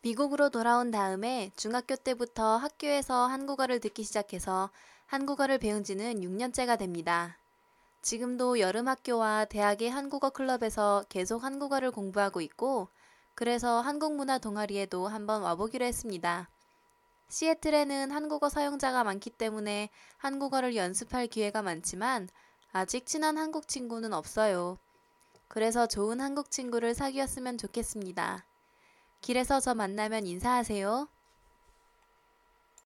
미국으로 돌아온 다음에 중학교 때부터 학교에서 한국어를 듣기 시작해서 한국어를 배운 지는 6년째가 됩니다. 지금도 여름 학교와 대학의 한국어 클럽에서 계속 한국어를 공부하고 있고, 그래서 한국 문화 동아리에도 한번 와보기로 했습니다. 시애틀에는 한국어 사용자가 많기 때문에 한국어를 연습할 기회가 많지만 아직 친한 한국 친구는 없어요. 그래서 좋은 한국 친구를 사귀었으면 좋겠습니다. 길에서 저 만나면 인사하세요.